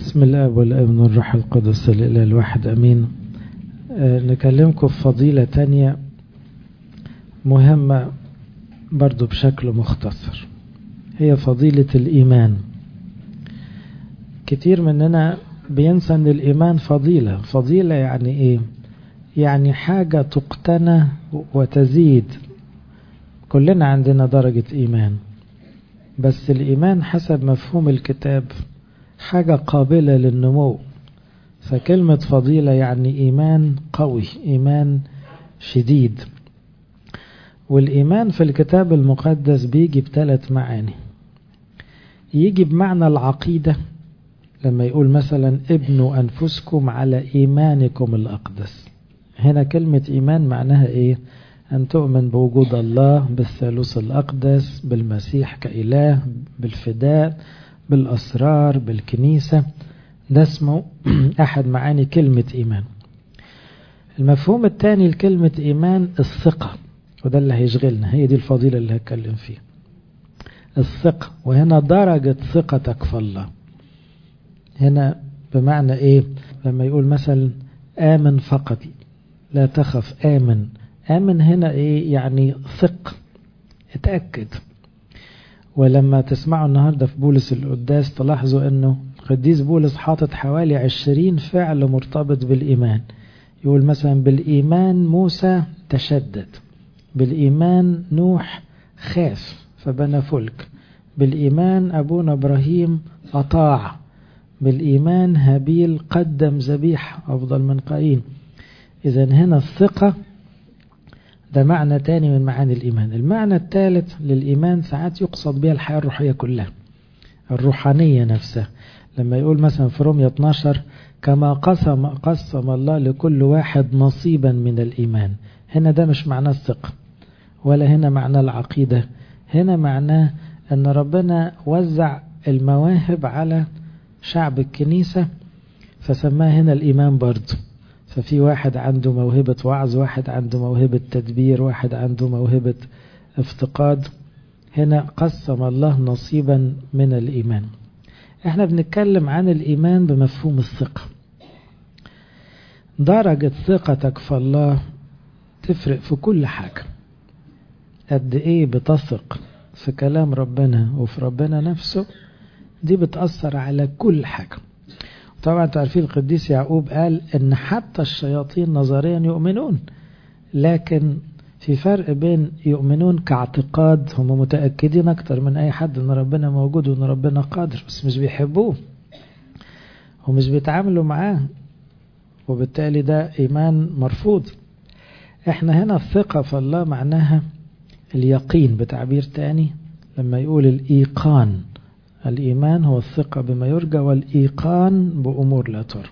بسم الاب والابن والروح القدس الاله الواحد امين. نكلمكم في فضيلة تانية مهمة برضو بشكل مختصر، هي فضيلة الإيمان. كتير مننا بينسى ان الإيمان فضيلة يعني ايه؟ يعني حاجة تقتنى وتزيد. كلنا عندنا درجة إيمان، بس الإيمان حسب مفهوم الكتاب حاجة قابلة للنمو. فكلمة فضيلة يعني إيمان قوي، إيمان شديد. والإيمان في الكتاب المقدس بيجي بثلاث معاني. يجي بمعنى العقيدة، لما يقول مثلا ابنوا أنفسكم على إيمانكم الأقدس. هنا كلمة إيمان معناها إيه؟ أن تؤمن بوجود الله، بالثالوث الأقدس، بالمسيح كإله، بالفداء، بالأسرار، بالكنيسة. ده اسمه أحد معاني كلمة إيمان. المفهوم الثاني لكلمة إيمان الثقة، وده اللي هيشغلنا، هي دي الفضيلة اللي هتكلم فيها. الثقة، وهنا درجة ثقتك في الله. هنا بمعنى إيه؟ لما يقول مثلا آمن فقط لا تخف، آمن هنا إيه؟ يعني ثق، اتأكد. ولما تسمعوا النهاردة في بولس القداس تلاحظوا أنه القديس بولس حاطط حوالي 20 فعل مرتبط بالإيمان. يقول مثلا بالإيمان موسى تشدد، بالإيمان نوح خاف فبنى فلك، بالإيمان أبونا إبراهيم أطاع، بالإيمان هابيل قدم ذبيحة أفضل من قايين. إذن هنا الثقة ده معنى تاني من معاني الإيمان. المعنى الثالث للإيمان ساعات يقصد بها الحياة الروحية كلها، الروحانية نفسها. لما يقول مثلا في رومية 12 كما قسم الله لكل واحد نصيبا من الإيمان. هنا ده مش معناه الثقة، ولا هنا معناه العقيدة. هنا معناه أن ربنا وزع المواهب على شعب الكنيسة، فسماه هنا الإيمان برضه. ففي واحد عنده موهبة وعظ، واحد عنده موهبة تدبير، واحد عنده موهبة افتقاد. هنا قسم الله نصيبا من الإيمان. احنا بنتكلم عن الإيمان بمفهوم الثقة. درجة ثقتك في الله تفرق في كل حاجة. قد ايه بتثق في كلام ربنا وفي ربنا نفسه، دي بتأثر على كل حاجة. طبعا تعرفين القديس يعقوب قال ان حتى الشياطين نظريا يؤمنون، لكن في فرق بين يؤمنون كاعتقاد، هم متأكدين اكتر من اي حد ان ربنا موجود وان ربنا قادر، بس مش بيحبوه ومش بيتعاملوا معاه، وبالتالي ده ايمان مرفوض. احنا هنا الثقة في الله معناها اليقين بتعبير تاني. لما يقول الإيقان، الإيمان هو الثقة بما يرجى والإيقان بأمور لا ترى.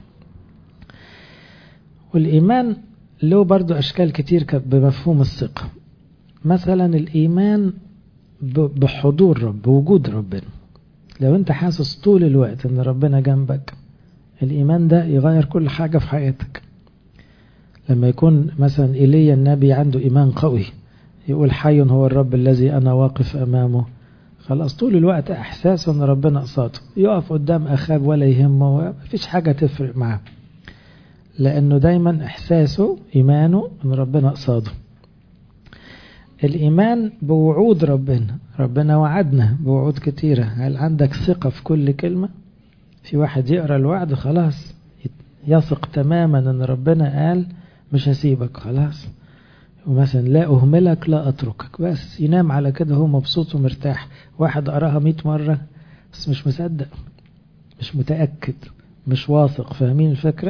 والإيمان له برضو أشكال كتير بمفهوم الثقة. مثلا الإيمان بحضور رب، بوجود ربنا. لو أنت حاسس طول الوقت أن ربنا جنبك، الإيمان ده يغير كل حاجة في حياتك. لما يكون مثلا إيليا النبي عنده إيمان قوي، يقول حي هو الرب الذي أنا واقف أمامه، خلاص طول الوقت احساس ان ربنا قصاده، يقف قدام اخاب ولا يهمه، مفيش حاجة تفرق معاه، لانه دايما احساسه ايمانه ان ربنا قصاده. الايمان بوعود ربنا وعدنا بوعود كتيرة. هل عندك ثقة في كل كلمة؟ في واحد يقرأ الوعد خلاص يثق تماما ان ربنا قال مش هسيبك خلاص، ومثلا لا أهملك لا أتركك، بس ينام على كده هو مبسوط ومرتاح. واحد قراها 100 مرة بس مش مصدق، مش متأكد، مش واثق. فاهمين الفكرة؟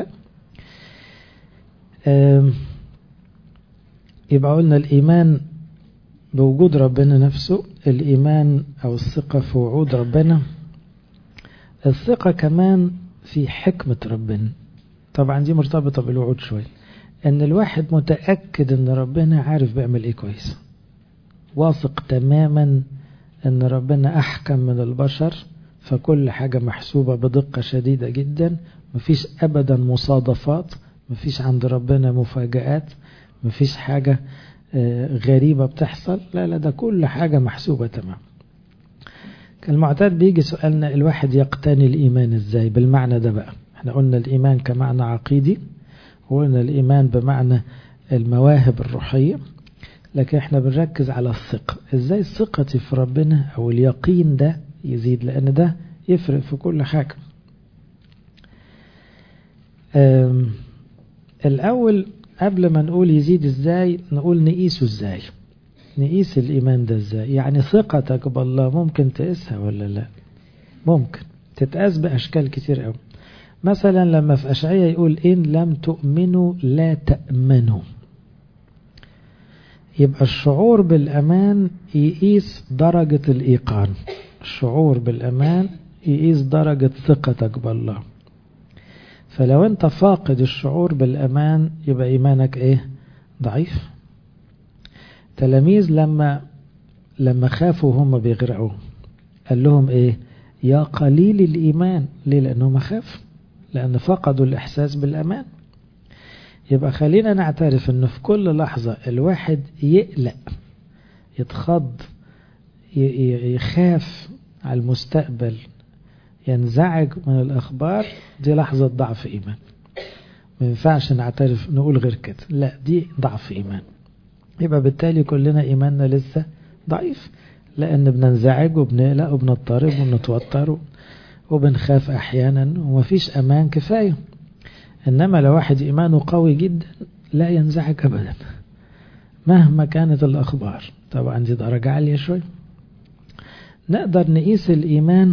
يبقى قلنا الإيمان بوجود ربنا نفسه، الإيمان أو الثقة في وعود ربنا، الثقة كمان في حكمة ربنا. طبعا دي مرتبطة بالوعود شوي، ان الواحد متأكد ان ربنا عارف بيعمل ايه كويس، واثق تماما ان ربنا احكم من البشر، فكل حاجة محسوبة بدقة شديدة جدا، مفيش ابدا مصادفات، مفيش عند ربنا مفاجآت، مفيش حاجة غريبة بتحصل، لا ده كل حاجة محسوبة تمام. المعتاد بيجي سؤالنا الواحد يقتني الإيمان إزاي بالمعنى ده بقى. احنا قلنا الإيمان كمعنى عقيدي، وقلنا الإيمان بمعنى المواهب الروحية، لكن احنا بنركز على الثقة. ازاي ثقتي في ربنا او اليقين ده يزيد، لان ده يفرق في كل حاجة. الاول قبل ما نقول يزيد ازاي، نقول نقيسه ازاي. نقيس الإيمان ده ازاي؟ يعني ثقتك بالله ممكن تقيسها ولا لا؟ ممكن تتقاس بأشكال كتير قوي. مثلا لما في أشعياء يقول إن لم تؤمنوا لا تأمنوا، يبقى الشعور بالأمان يقيس درجة الإيقان. الشعور بالأمان يقيس درجة ثقتك بالله. فلو أنت فاقد الشعور بالأمان يبقى إيمانك إيه؟ ضعيف. تلاميذ لما خافوا هم بيغرقوا قال لهم إيه؟ يا قليل الإيمان. ليه؟ لأنهم خافوا، لأن فقدوا الإحساس بالأمان. يبقى خلينا نعترف أنه في كل لحظة الواحد يقلق، يتخض، يخاف على المستقبل، ينزعج من الأخبار، دي لحظة ضعف إيمان. ما ينفعش نعترف نقول غير كده، لا دي ضعف إيمان. يبقى بالتالي كلنا إيماننا لسه ضعيف، لأن بننزعج وبنقلق وبنضطرب وبنتوتر وبنخاف أحيانا ومفيش أمان كفاية. إنما لو واحد إيمانه قوي جدا لا ينزعج أبدا مهما كانت الأخبار. طبعا دي درجة عالية شوي. نقدر نقيس الإيمان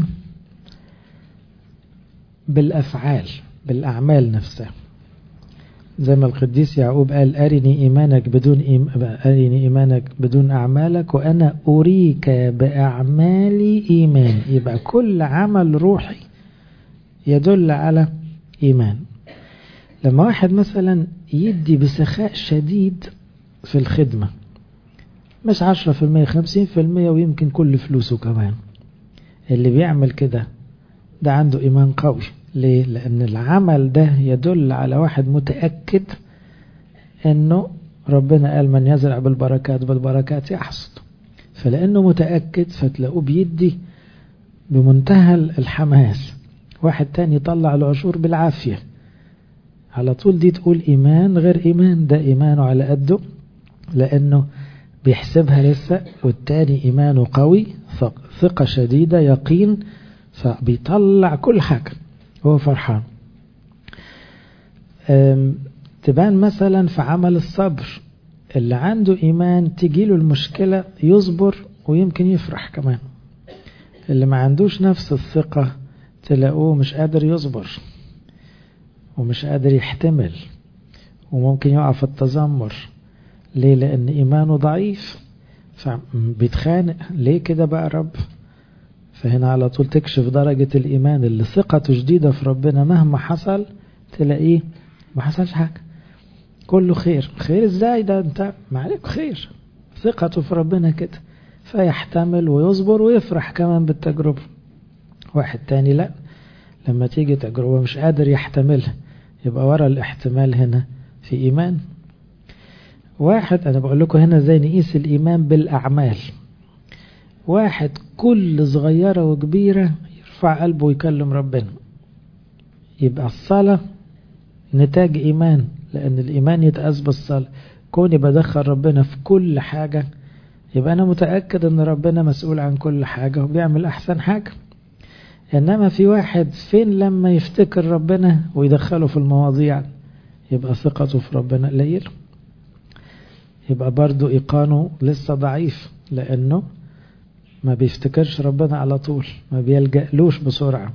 بالأفعال، بالأعمال نفسها، زي ما القديس يعقوب قال أرني إيمانك بدون أعمالك وأنا أريك بأعمالي إيمان. يبقى كل عمل روحي يدل على إيمان. لما واحد مثلا يدي بسخاء شديد في الخدمة، مش 10% 50% ويمكن كل فلوسه كمان، اللي بيعمل كده ده عنده إيمان قوي. ليه؟ لأن العمل ده يدل على واحد متأكد أنه ربنا قال من يزرع بالبركات بالبركات يحصد. فلأنه متأكد فتلاقوه بيدي بمنتهى الحماس. واحد تاني يطلع العشور بالعافية على طول، دي تقول إيمان غير إيمان. ده إيمانه على قده لأنه بيحسبها لسه، والتاني إيمانه قوي، ثقة شديدة، يقين، فبيطلع كل حاجة هو فرحان. تبان مثلا في عمل الصبر، اللي عنده إيمان تجيله المشكلة يصبر ويمكن يفرح كمان. اللي ما عندوش نفس الثقة تلاقوه مش قادر يصبر ومش قادر يحتمل وممكن يقع في التذمر. ليه؟ لأن إيمانه ضعيف فبيتخانق. ليه كده بقى رب؟ فهنا على طول تكشف درجة الإيمان. اللي ثقته شديدة في ربنا مهما حصل تلاقيه ما حصلش حاجة، كله خير. خير ازاي؟ ده انت ما عليك خير. ثقته في ربنا كده، فيحتمل ويصبر ويفرح كمان بالتجربة. واحد تاني لا، لما تيجي تجربة مش قادر يحتملها، يبقى ورا الاحتمال هنا في إيمان. واحد، أنا بقول لكم هنا زي نقيس الإيمان بالأعمال. واحد كل صغيرة وكبيرة يرفع قلبه ويكلم ربنا، يبقى الصلاة نتاج إيمان، لأن الإيمان يتقاس بالصلاة. كوني بدخل ربنا في كل حاجة يبقى أنا متأكد أن ربنا مسؤول عن كل حاجة وبيعمل أحسن حاجة. إنما في واحد فين لما يفتكر ربنا ويدخله في المواضيع، يبقى ثقته في ربنا قليل، يبقى برضو إيقانه لسه ضعيف، لأنه ما بيفتكرش ربنا على طول، ما بيلجألوش بسرعة.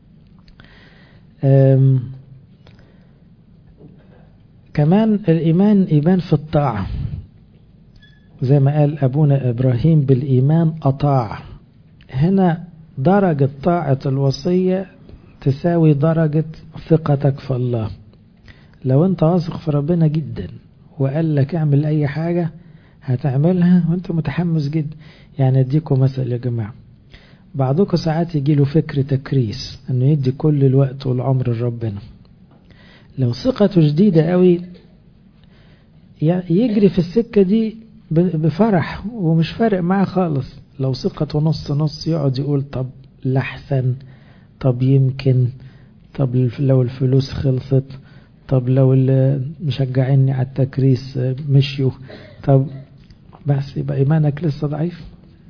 كمان الإيمان يبان في الطاعة، زي ما قال أبونا إبراهيم بالإيمان أطاع. هنا درجة طاعة الوصية تساوي درجة ثقتك في الله. لو انت واثق في ربنا جدا وقال لك اعمل اي حاجة هتعملها وانت متحمس جدا. يعني اديكم مثل يا جماعة، بعضكم ساعات يجيله فكر تكريس انه يدي كل الوقت والعمر لربنا. لو ثقته شديدة قوي يجري في السكة دي بفرح ومش فارق معاه خالص. لو ثقته نص نص يقعد يقول طب لحسن، طب يمكن، طب لو الفلوس خلصت، طب لو اللي مشجعيني على التكريس مشيوا، طب بس يبقى إيمانك لسه ضعيف،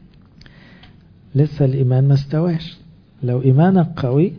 لسه الإيمان ما استواش. لو إيمانك قوي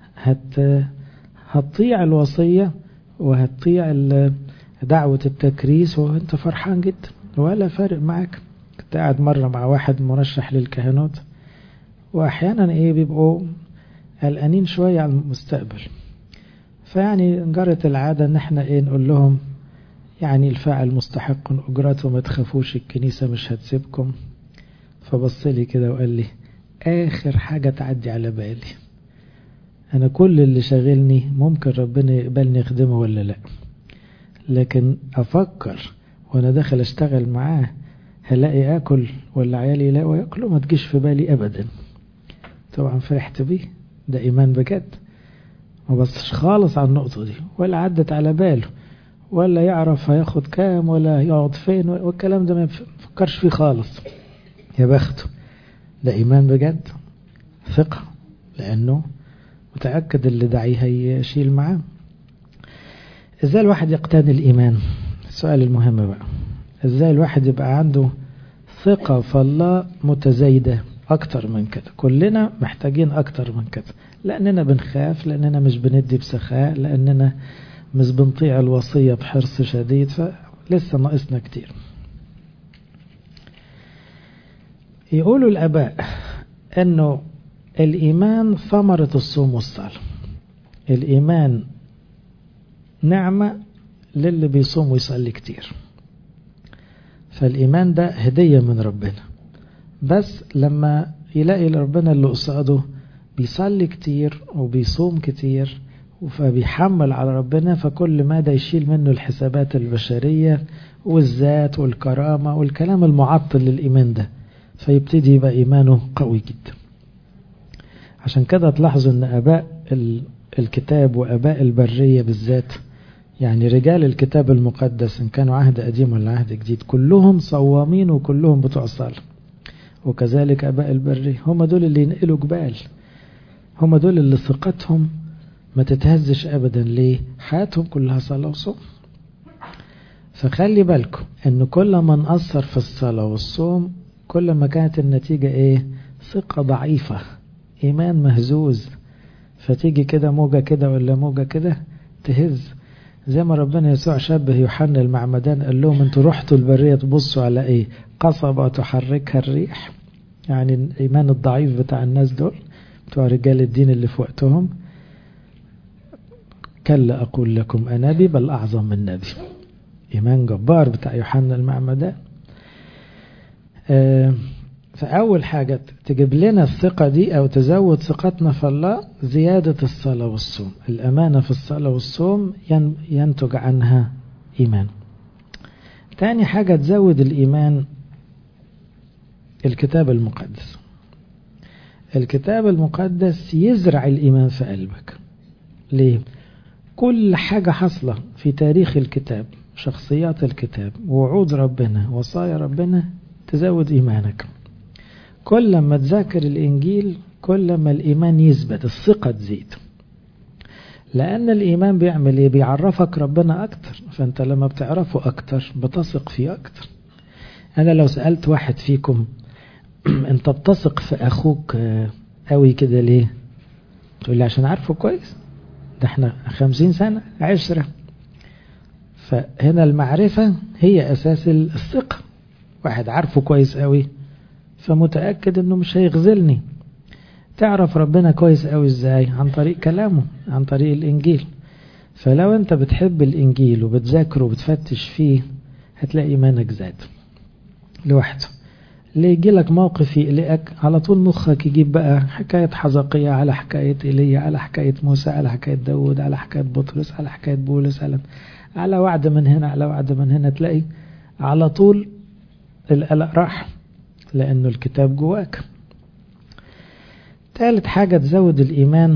هتطيع الوصية وهتطيع دعوة التكريس وانت فرحان جدا ولا فارق معك. كنت قاعد مرة مع واحد مرشح للكهنوت، وأحيانا بيبقوا قلقانين شوية على المستقبل، فيعني جرت العادة ان احنا نقول لهم يعني الفاعل مستحق أجرته، ما تخافوش الكنيسة مش هتسيبكم. فبص لي كده وقال لي آخر حاجة تعدي على بالي، أنا كل اللي شاغلني ممكن ربنا يقبلني يخدمه ولا لا، لكن أفكر وأنا داخل أشتغل معاه هلاقي أكل ولا عيالي يلاقوا يأكلوا، ما تجيش في بالي أبدا. طبعا فرحت بيه، ده إيمان بجد، ما بصش خالص على النقطة دي ولا عدت على باله، ولا يعرف هياخد كام ولا يقعد فين والكلام ده ما يفكرش فيه خالص. يا بخته، ده إيمان بجد، ثقة، لأنه متأكد اللي داعيه هيشيل معاه. إزاي الواحد يقتني الإيمان؟ السؤال المهم بقى، إزاي الواحد يبقى عنده ثقة في الله متزايدة أكتر من كده؟ كلنا محتاجين أكتر من كده، لأننا بنخاف، لأننا مش بندي بسخاء، لأننا مش بنطيع الوصية بحرص شديد، فلسه ناقصنا كتير. يقولوا الآباء أنه الإيمان ثمرة الصوم والصلاة. الإيمان نعمة للي بيصوم ويصلي كتير، فالإيمان ده هدية من ربنا، بس لما يلاقي ربنا اللي قصاده بيصلي كتير وبيصوم كتير فبيحمل على ربنا، فكل ما ده يشيل منه الحسابات البشرية والذات والكرامة والكلام المعطل للإيمان ده، فيبتدي يبقى إيمانه قوي جدا. عشان كده تلاحظوا أن أباء الكتاب وأباء البرية بالذات، يعني رجال الكتاب المقدس إن كانوا عهد قديم ولا عهد جديد، كلهم صوامين وكلهم بتوع صلاة. وكذلك أباء البرية هم دول اللي ينقلوا جبال، هم دول اللي ثقتهم ما تتهزش أبدا. ليه؟ حياتهم كلها صلاة وصوم. فخلي بالكم أن كل ما نأثر في الصلاة والصوم كل ما كانت النتيجة ثقة ضعيفة، إيمان مهزوز، فتيجي كده موجة كده ولا موجة كده تهز. زي ما ربنا يسوع شبه يوحنا المعمدان، قال لهم انتوا رحتوا البرية تبصوا على قصبة تحركها الريح. يعني الإيمان الضعيف بتاع الناس دول بتوع رجال الدين اللي في وقتهم، كلا أقول لكم أنا نبي بل أعظم من نبي. إيمان جبار بتاع يوحنا المعمدان. فأول حاجة تجيب لنا الثقة دي أو تزود ثقتنا في الله زيادة الصلاة والصوم. الأمانة في الصلاة والصوم ينتج عنها إيمان. تاني حاجة تزود الإيمان الكتاب المقدس. الكتاب المقدس يزرع الإيمان في قلبك. ليه؟ كل حاجة حصلة في تاريخ الكتاب، شخصيات الكتاب، وعود ربنا، وصايا ربنا، تزود إيمانك. كل ما تذاكر الإنجيل كل ما الإيمان يثبت، الثقة تزيد، لأن الإيمان بيعمل بيعرفك ربنا أكتر، فأنت لما بتعرفه أكتر بتثق فيه أكتر. أنا لو سألت واحد فيكم أنت بتثق في أخوك قوي كده ليه؟ تقول لي عشان عارفه كويس، ده احنا 50 سنة عشرة. فهنا المعرفة هي أساس الثقة. واحد عارفه كويس قوي فمتأكد انه مش هيغزلني. تعرف ربنا كويس قوي ازاي؟ عن طريق كلامه، عن طريق الانجيل. فلو انت بتحب الانجيل وبتذاكره وبتفتش فيه هتلاقي ايمانك زاد لوحده. اللي يجي لك موقف يقلقك على طول مخك يجيب بقى حكاية حزقية على حكاية إيليا على حكاية موسى على حكاية داود على حكاية بطرس على حكاية بولس على وعد من هنا على وعد من هنا، تلاقي على طول القلق راح لأنه الكتاب جواك. ثالث حاجة تزود الإيمان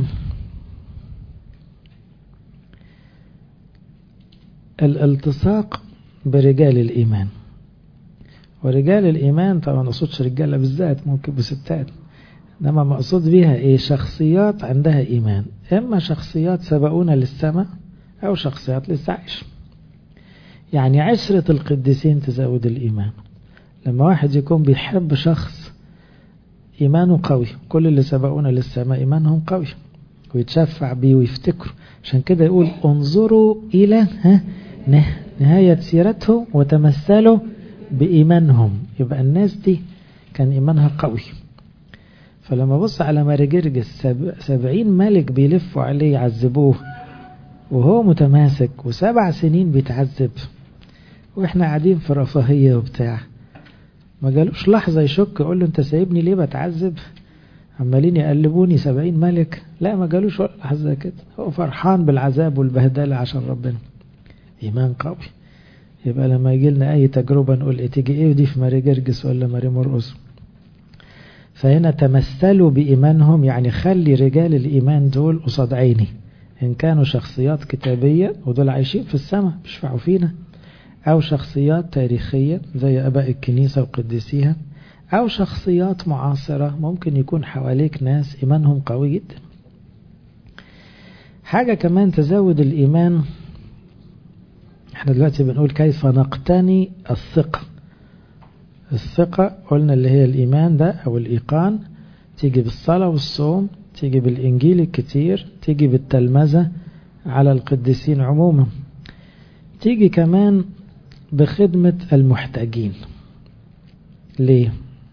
الالتصاق برجال الإيمان. ورجال الإيمان طبعا ما أقصدش رجالة بالذات، ممكن بستات، إنما مقصود بيها إيه؟ شخصيات عندها إيمان، إما شخصيات سبقونا للسماء أو شخصيات لسه عايشة. يعني عشرة القديسين تزود الإيمان. لما واحد يكون بيحب شخص إيمانه قوي، كل اللي سبقونا للسماء إيمانهم قوي ويتشفع بيه ويفتكروا. عشان كده يقول انظروا إلى نهاية سيرتهم وتمثلوا بإيمانهم. يبقى الناس دي كان إيمانها قوي. فلما بص على ماري جرجس 70 ملك بيلفوا عليه يعذبوه وهو متماسك، و7 سنين بيتعذب واحنا قاعدين في رفاهية وبتاع، ما جالوش لحظة يشك يقول له انت سايبني ليه بتعذب؟ عمالين يقلبوني 70 ملك. لا، ما جالوش ولا لحظة كده، هو فرحان بالعذاب والبهدلة عشان ربنا. إيمان قوي. يبقى لما يجي لنا أي تجربة نقول إيه تيجي إيه ودي في ماري جرجس ولا ماري مرقس. فهنا تمثلوا بإيمانهم، يعني خلي رجال الإيمان دول قصاد عيني، إن كانوا شخصيات كتابية ودول عايشين في السماء بيشفعوا فينا، أو شخصيات تاريخية زي أباء الكنيسة وقديسيها، أو شخصيات معاصرة ممكن يكون حواليك ناس إيمانهم قوي جدا. حاجة كمان تزود الإيمان، احنا دلوقتي بنقول كيف نقتني الثقة. الثقة قلنا اللي هي الإيمان ده أو الإيقان، تيجي بالصلاة والصوم، تيجي بالإنجيل الكتير، تيجي بالتلمذة على القديسين عموما، تيجي كمان بخدمة المحتاجين. ليه؟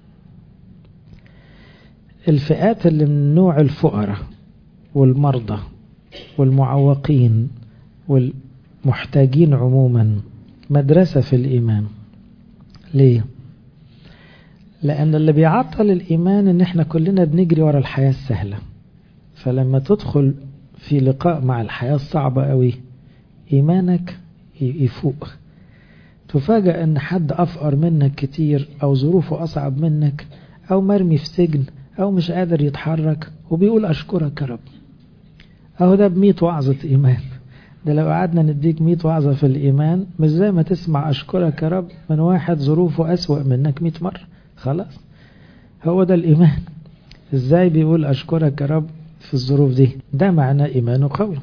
الفئات اللي من نوع الفقراء والمرضى والمعوقين والمحتاجين عموما مدرسة في الإيمان. ليه؟ لأن اللي بيعطل الإيمان إن احنا كلنا بنجري ورا الحياة السهلة، فلما تدخل في لقاء مع الحياة الصعبة قوي إيمانك يفوق، تفاجأ ان حد افقر منك كتير او ظروفه اصعب منك او مرمي في سجن او مش قادر يتحرك وبيقول اشكرك يا رب. اهو ده ب100 وعظة ايمان. ده لو قعدنا نديك 100 وعظة في الايمان مش زي ما تسمع اشكرك يا رب من واحد ظروفه اسوأ منك 100 مرة. خلاص، هو ده الايمان. ازاي بيقول اشكرك يا رب في الظروف دي؟ ده معناه ايمانه قوي.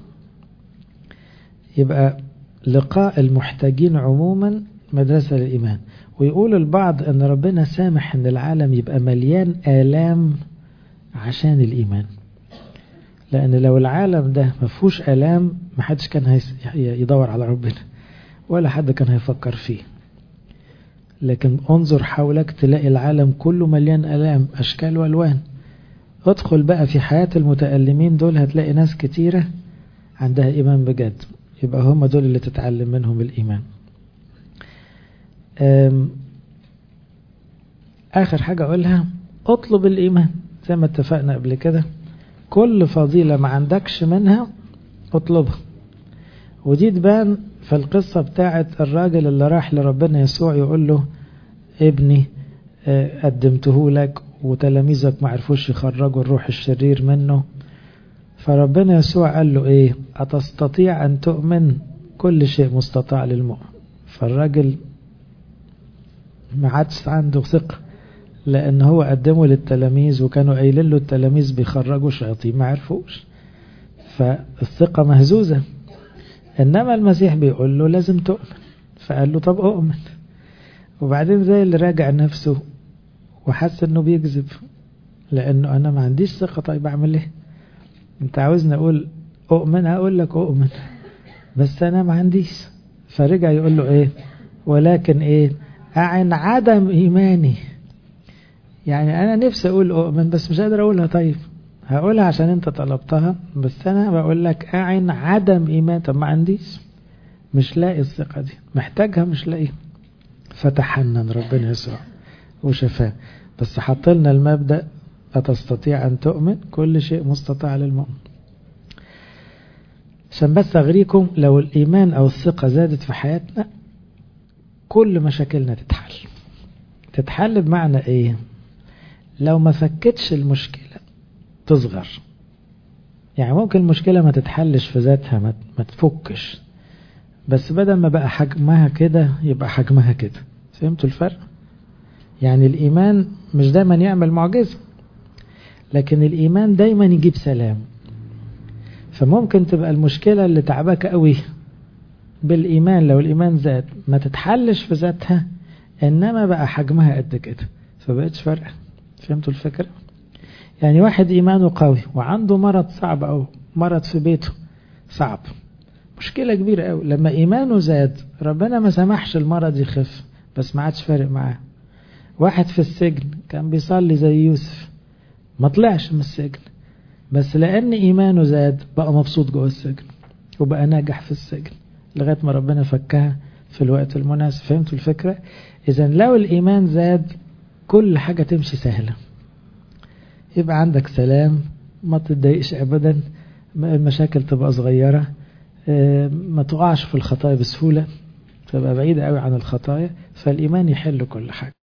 يبقى لقاء المحتاجين عموما مدرسة للإيمان. ويقول البعض أن ربنا سامح أن العالم يبقى مليان آلام عشان الإيمان، لأن لو العالم ده مفهوش آلام محدش كان يدور على ربنا ولا حد كان هيفكر فيه. لكن انظر حولك تلاقي العالم كله مليان آلام أشكال والوان. ادخل بقى في حياة المتألمين دول هتلاقي ناس كتيرة عندها إيمان بجد، يبقى هم دول اللي تتعلم منهم الإيمان. آخر حاجة أقولها، اطلب الإيمان زي ما اتفقنا قبل كده. كل فضيلة ما عندكش منها اطلبها. ودي تبان في القصة بتاعت الراجل اللي راح لربنا يسوع يقول له ابني قدمته لك وتلاميذك ما عرفوش يخرجوا الروح الشرير منه. فربنا يسوع قال له ايه؟ أتستطيع أن تؤمن؟ كل شيء مستطاع للمؤمن. فالراجل ما عادش عنده ثقة، لأن هو قدمه للتلاميذ وكانوا قايلين له التلاميذ بيخرجوا شياطين ما عرفوش، فالثقة مهزوزة. إنما المسيح بيقول له لازم تؤمن، فقال له طب أؤمن. وبعدين زي اللي راجع نفسه وحس إنه بيكذب، لأنه أنا ما عنديش ثقة. طيب أعمل إيه؟ أنت عاوزني أقول أؤمن؟ هقول لك أؤمن بس أنا ما عنديش. فرجع يقول له إيه؟ ولكن إيه؟ أعن عدم إيماني. يعني أنا نفسي أقول أؤمن بس مش قادر أقولها. طيب هقولها عشان أنت طلبتها، بس أنا بقول لك أعن عدم إيمان. طب ما عنديش، مش لاقي الثقة دي، محتاجها مش لاقيها. فتحنن ربنا يسوع وشفاه، بس حط لنا المبدأ أتستطيع أن تؤمن؟ كل شيء مستطاع للمؤمن. عشان بس أغريكم، لو الإيمان أو الثقة زادت في حياتنا كل مشاكلنا تتحل. بمعنى إيه؟ لو ما فكتش المشكلة تصغر. يعني ممكن المشكلة ما تتحلش في ذاتها، ما تفكش، بس بدل ما بقى حجمها كده يبقى حجمها كده. فهمتوا الفرق؟ يعني الإيمان مش دايما يعمل معجزة، لكن الإيمان دايما يجيب سلام. فممكن تبقى المشكلة اللي تعبك قوي بالإيمان، لو الإيمان زاد ما تتحلش في ذاتها، إنما بقى حجمها قد كده فبقتش فرق. فهمتوا الفكرة؟ يعني واحد إيمانه قوي وعنده مرض صعب أو مرض في بيته صعب، مشكلة كبيرة قوي، لما إيمانه زاد ربنا ما سمحش المرض يخف بس ما عادش فارق معاه. واحد في السجن كان بيصلي زي يوسف ما طلعش من السجن، بس لأن إيمانه زاد بقى مبسوط جوه السجن وبقى ناجح في السجن لغاية ما ربنا فكها في الوقت المناسب. فهمتوا الفكرة؟ إذا لو الإيمان زاد كل حاجة تمشي سهلة، يبقى عندك سلام، ما تتضايقش أبدا، المشاكل تبقى صغيرة، ما تقعش في الخطايا بسهولة، تبقى بعيدة قوي عن الخطايا، فالإيمان يحل كل حاجة.